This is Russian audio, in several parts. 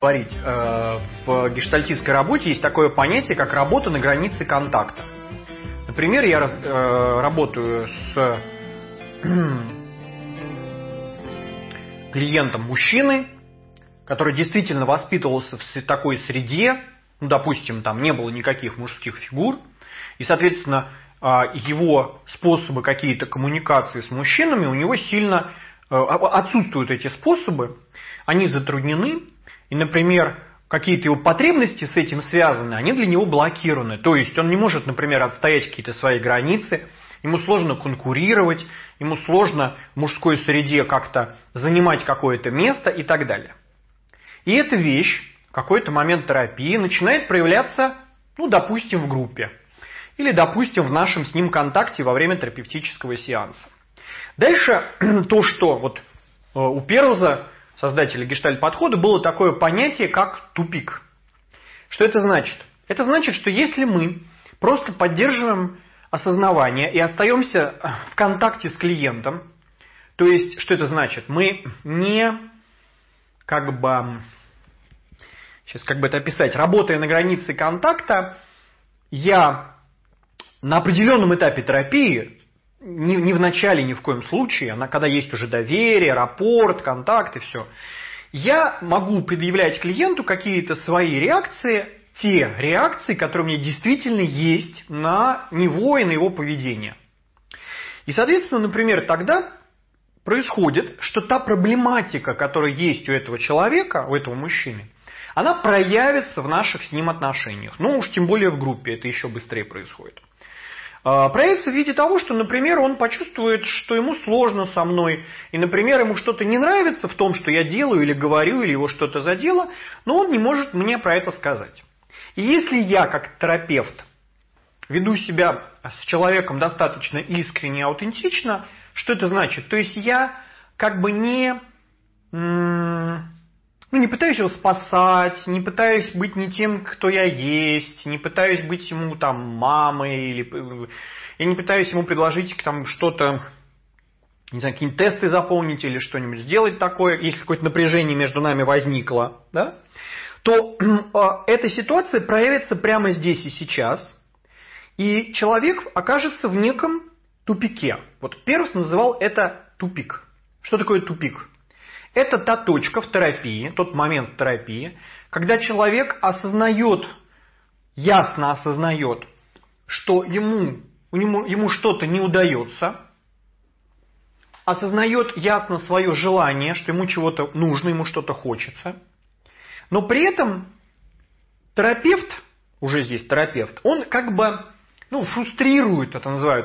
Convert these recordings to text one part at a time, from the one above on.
говорить, в гештальтистской работе есть такое понятие, как работа на границе контакта. Например, я работаю с клиентом мужчины, который действительно воспитывался в такой среде, ну, допустим, там не было никаких мужских фигур, и, соответственно, его способы какие-то коммуникации с мужчинами, у него сильно отсутствуют эти способы, они затруднены, и, например, какие-то его потребности с этим связаны, они для него блокированы. То есть он не может, например, отстоять какие-то свои границы, ему сложно конкурировать, ему сложно в мужской среде как-то занимать какое-то место и так далее. И эта вещь в какой-то момент терапии начинает проявляться, ну, допустим, в группе. Или, допустим, в нашем с ним контакте во время терапевтического сеанса. Дальше то, что вот у Перлза, создателя гештальт-подхода, было такое понятие, как тупик. Что это значит? Это значит, что если мы просто поддерживаем осознавание и остаемся в контакте с клиентом, то есть, что это значит? Мы не, сейчас как бы это описать, работая на границе контакта, я на определенном этапе терапии, не в начале ни в коем случае, когда есть уже доверие, рапорт, контакт и все, я могу предъявлять клиенту какие-то свои реакции, те реакции, которые у меня действительно есть на него и на его поведение. И, соответственно, например, тогда происходит, что та проблематика, которая есть у этого человека, у этого мужчины, она проявится в наших с ним отношениях. Ну уж тем более в группе это еще быстрее происходит. Проявится в виде того, что, например, он почувствует, что ему сложно со мной, и, например, ему что-то не нравится в том, что я делаю или говорю, или его что-то задело, но он не может мне про это сказать. И если я, как терапевт, веду себя с человеком достаточно искренне и аутентично, что это значит? То есть я как бы не пытаюсь его спасать, не пытаюсь быть не тем, кто я есть, не пытаюсь быть ему там мамой, или я не пытаюсь ему предложить там что-то, не знаю, какие-нибудь тесты заполнить или что-нибудь сделать такое, если какое-то напряжение между нами возникло, да, то эта ситуация проявится прямо здесь и сейчас, и человек окажется в неком тупике. Вот Перлз называл это тупик. Что такое тупик? Это та точка в терапии, тот момент в терапии, когда человек ясно осознает, что ему что-то не удается, осознает ясно свое желание, что ему чего-то нужно, ему что-то хочется, но при этом терапевт, уже здесь терапевт, он как бы фрустрирует, это называют,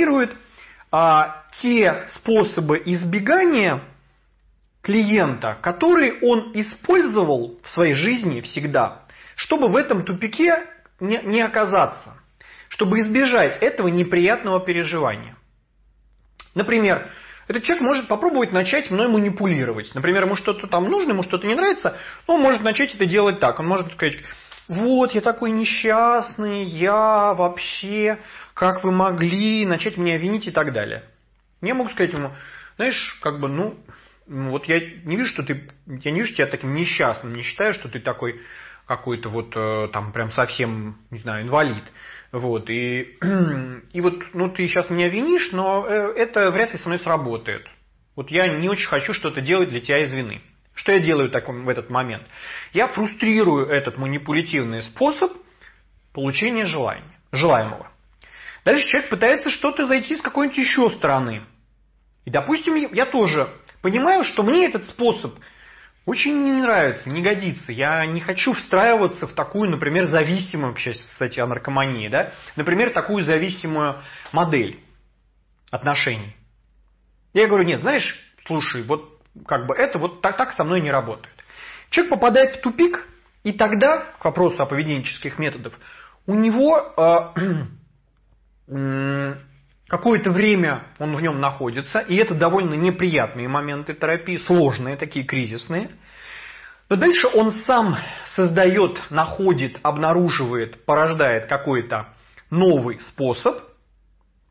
те способы избегания клиента, который он использовал в своей жизни всегда, чтобы в этом тупике не оказаться, чтобы избежать этого неприятного переживания. Например, этот человек может попробовать начать мной манипулировать. Например, ему что-то там нужно, ему что-то не нравится, но он может начать это делать так. Он может сказать: вот, я такой несчастный, я вообще, как вы могли начать меня винить и так далее. Я могу сказать ему: знаешь, вот я не вижу, я не вижу тебя таким несчастным, не считаю, что ты такой какой-то вот там прям совсем, не знаю, инвалид. Вот, и вот, ты сейчас меня винишь, но это вряд ли со мной сработает. Вот я не очень хочу что-то делать для тебя из вины. Что я делаю в этот момент? Я фрустрирую этот манипулятивный способ получения желаемого. Дальше человек пытается что-то зайти с какой-нибудь еще стороны. И, допустим, я тоже понимаю, что мне этот способ очень не нравится, не годится. Я не хочу встраиваться в такую, например, зависимую, кстати, о наркомании, да? Например, такую зависимую модель отношений. Я говорю: нет, знаешь, слушай, вот это вот так со мной не работает. Человек попадает в тупик, и тогда, к вопросу о поведенческих методах, у него какое-то время он в нем находится, и это довольно неприятные моменты терапии, сложные, такие кризисные. Но дальше он сам создает, находит, обнаруживает, порождает какой-то новый способ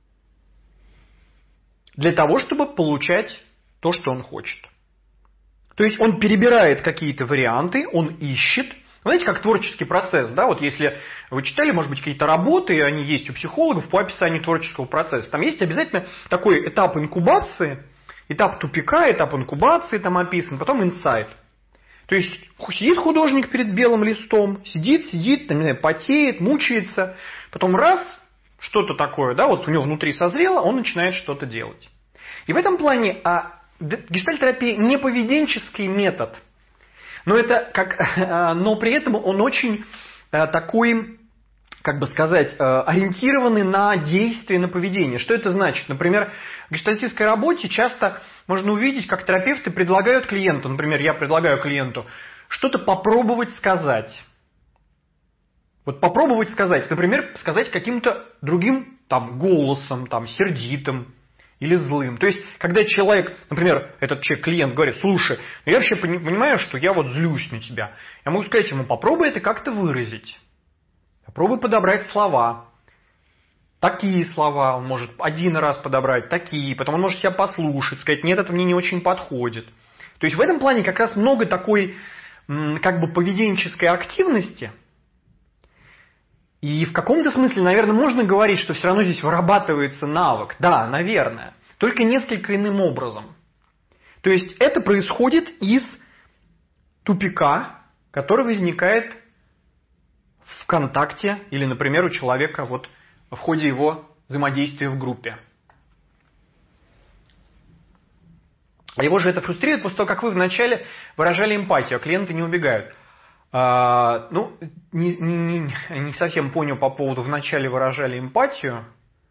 для того, чтобы получать то, что он хочет. То есть он перебирает какие-то варианты, он ищет. Знаете, как творческий процесс, да? Вот если вы читали, может быть, какие-то работы, они есть у психологов по описанию творческого процесса. Там есть обязательно такой этап инкубации, этап тупика, этап инкубации там описан, потом инсайт. То есть сидит художник перед белым листом, сидит, там, не знаю, потеет, мучается, потом раз, что-то такое, да, вот у него внутри созрело, он начинает что-то делать. И в этом плане гештальт-терапия не поведенческий метод, но при этом он очень такой, как бы сказать, ориентированный на действие, на поведение. Что это значит? Например, в гештальтистской работе часто можно увидеть, как терапевты предлагают клиенту, например, я предлагаю клиенту что-то попробовать сказать. Вот попробовать сказать, например, сказать каким-то другим там, голосом, там, сердитым или злым. То есть, когда человек, например, этот клиент говорит, слушай, я вообще понимаю, что я вот злюсь на тебя. Я могу сказать ему, попробуй это как-то выразить. Попробуй подобрать слова. Такие слова он может один раз подобрать, такие. Потом он может себя послушать, сказать, нет, это мне не очень подходит. То есть в этом плане как раз много такой как бы поведенческой активности. И в каком-то смысле, наверное, можно говорить, что все равно здесь вырабатывается навык. Да, наверное. Только несколько иным образом. То есть это происходит из тупика, который возникает в контакте или, например, у человека вот в ходе его взаимодействия в группе. А его же это фрустрирует после того, как вы вначале выражали эмпатию, а клиенты не убегают. Не совсем понял по поводу вначале выражали эмпатию.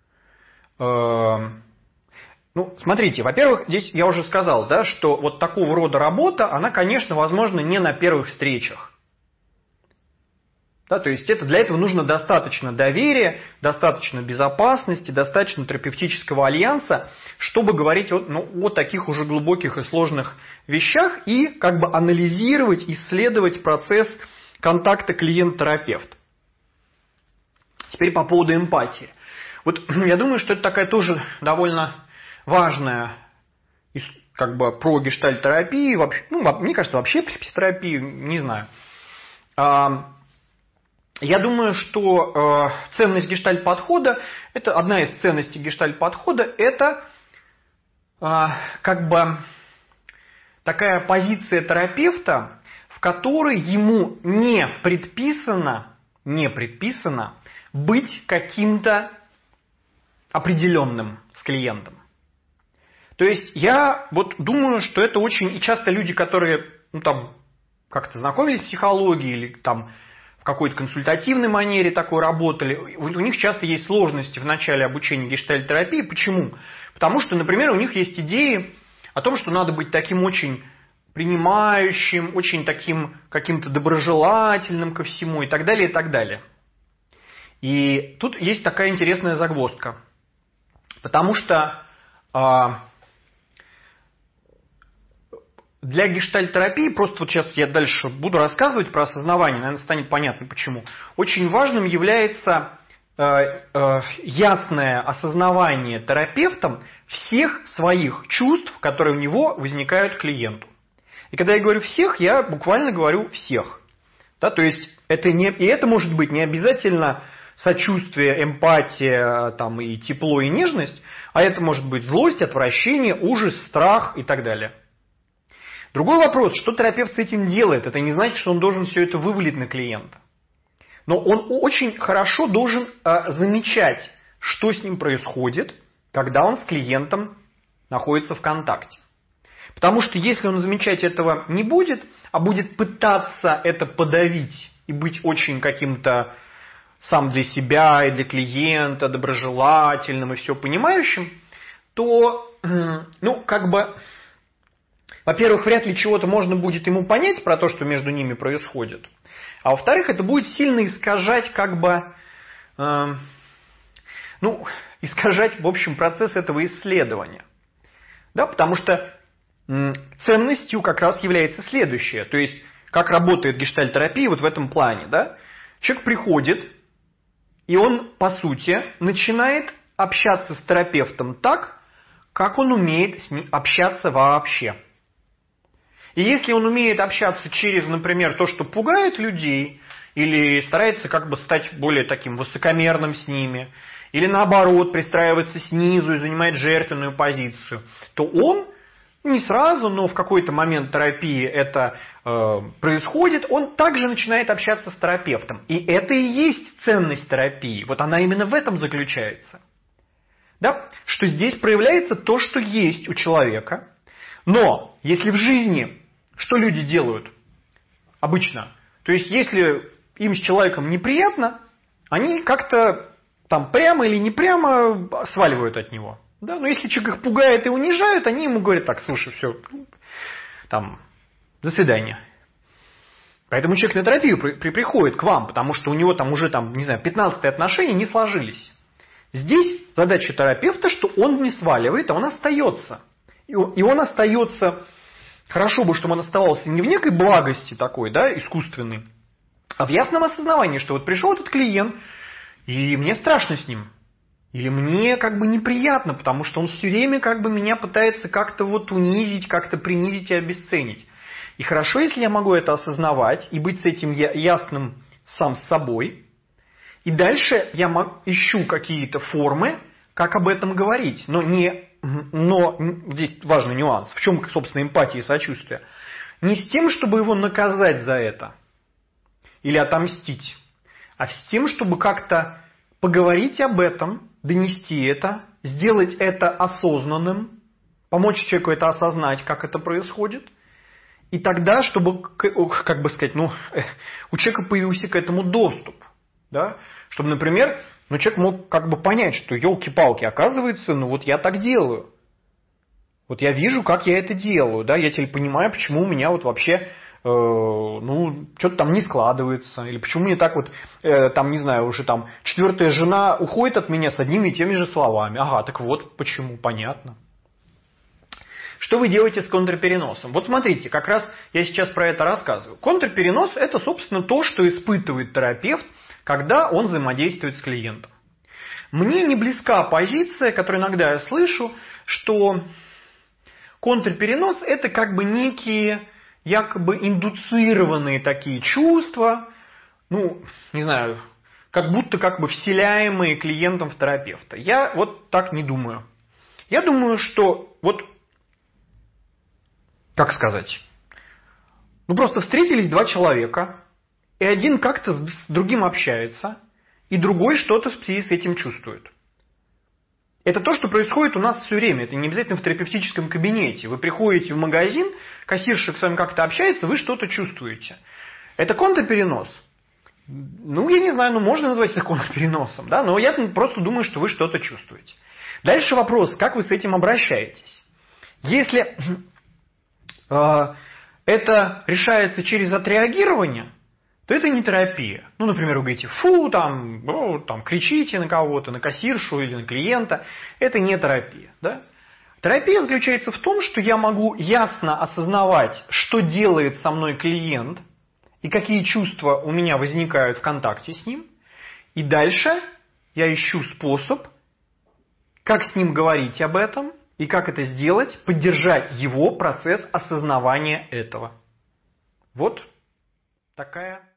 Смотрите, во-первых, здесь я уже сказал, да, что вот такого рода работа, она, конечно, возможно, не на первых встречах. Да, то есть для этого нужно достаточно доверия, достаточно безопасности, достаточно терапевтического альянса, чтобы говорить о таких уже глубоких и сложных вещах и как бы анализировать, исследовать процесс контакта клиент-терапевт. Теперь по поводу эмпатии. Вот я думаю, что это такая тоже довольно важная как бы про гештальт-терапию, мне кажется, вообще психотерапию, не знаю. Я думаю, что ценность гештальт-подхода, это одна из ценностей гештальт-подхода, это как бы такая позиция терапевта, в которой ему не предписано быть каким-то определенным с клиентом. То есть я вот думаю, что это очень... И часто люди, которые как-то знакомились с психологией или там в какой-то консультативной манере такой работали, у них часто есть сложности в начале обучения гештальт-терапии. Почему? Потому что, например, у них есть идеи о том, что надо быть таким очень принимающим, очень таким каким-то доброжелательным ко всему и так далее, и так далее. И тут есть такая интересная загвоздка. Потому что для гештальт-терапии, просто вот сейчас я дальше буду рассказывать про осознавание, наверное, станет понятно почему. Очень важным является ясное осознавание терапевтом всех своих чувств, которые у него возникают к клиенту. И когда я говорю всех, я буквально говорю всех. Да, то есть это может быть не обязательно сочувствие, эмпатия там, и тепло, и нежность, а это может быть злость, отвращение, ужас, страх и так далее. Другой вопрос, что терапевт с этим делает? Это не значит, что он должен все это вывалить на клиента. Но он очень хорошо должен замечать, что с ним происходит, когда он с клиентом находится в контакте. Потому что если он замечать этого не будет, а будет пытаться это подавить и быть очень каким-то сам для себя и для клиента, доброжелательным и все понимающим, то, во-первых, вряд ли чего-то можно будет ему понять про то, что между ними происходит. А во-вторых, это будет сильно искажать искажать, в общем, процесс этого исследования. Да, потому что ценностью как раз является следующее. То есть, как работает гештальт-терапия вот в этом плане. Да? Человек приходит, и он, по сути, начинает общаться с терапевтом так, как он умеет с ним общаться вообще. И если он умеет общаться через, например, то, что пугает людей, или старается как бы стать более таким высокомерным с ними, или наоборот пристраивается снизу и занимает жертвенную позицию, то он не сразу, но в какой-то момент терапии это происходит, он также начинает общаться с терапевтом. И это и есть ценность терапии. Вот она именно в этом заключается. Да? Что здесь проявляется то, что есть у человека. Но если в жизни, что люди делают обычно? То есть если им с человеком неприятно, они как-то там прямо или не прямо сваливают от него. Да? Но если человек их пугает и унижает, они ему говорят: так, слушай, все, там, до свидания. Поэтому человек на терапию приходит к вам, потому что у него там уже, там, не знаю, 15-е отношения не сложились. Здесь задача терапевта, что он не сваливает, а он остается. И он остается, хорошо бы, чтобы он оставался не в некой благости такой, да, искусственной, а в ясном осознавании, что вот пришел этот клиент, и мне страшно с ним. Или мне как бы неприятно, потому что он все время как бы меня пытается как-то вот унизить, как-то принизить и обесценить. И хорошо, если я могу это осознавать и быть с этим ясным сам с собой. И дальше я ищу какие-то формы, как об этом говорить. Но здесь важный нюанс. В чем, собственно, эмпатия и сочувствие? Не с тем, чтобы его наказать за это или отомстить, а с тем, чтобы как-то поговорить об этом, донести это, сделать это осознанным, помочь человеку это осознать, как это происходит. И тогда, чтобы, как бы сказать, у человека появился к этому доступ. Да? Чтобы, например, человек мог как бы понять, что елки-палки, оказывается, вот я так делаю. Вот я вижу, как я это делаю. Да? Я теперь понимаю, почему у меня вот вообще что-то там не складывается. Или почему мне так вот, там, не знаю, уже там 4-я жена уходит от меня с одними и теми же словами. Ага, так вот почему, понятно. Что вы делаете с контрпереносом? Вот смотрите, как раз я сейчас про это рассказываю. Контрперенос – это, собственно, то, что испытывает терапевт, когда он взаимодействует с клиентом. Мне не близка позиция, которую иногда я слышу, что контрперенос – это как бы некие якобы индуцированные такие чувства, не знаю, как будто как бы вселяемые клиентом в терапевта. Я вот так не думаю. Я думаю, что как сказать, просто встретились два человека, и один как-то с другим общается, и другой что-то в связи с этим чувствует. Это то, что происходит у нас все время. Это не обязательно в терапевтическом кабинете. Вы приходите в магазин, кассирша с вами как-то общается, вы что-то чувствуете. Это контрперенос? Я не знаю, можно назвать это контрпереносом, да? Но я просто думаю, что вы что-то чувствуете. Дальше вопрос, как вы с этим обращаетесь? Если это решается через отреагирование, то это не терапия. Например, вы говорите: фу, там кричите на кого-то, на кассиршу или на клиента. Это не терапия. Да? Терапия заключается в том, что я могу ясно осознавать, что делает со мной клиент и какие чувства у меня возникают в контакте с ним. И дальше я ищу способ, как с ним говорить об этом и как это сделать, поддержать его процесс осознавания этого. Вот такая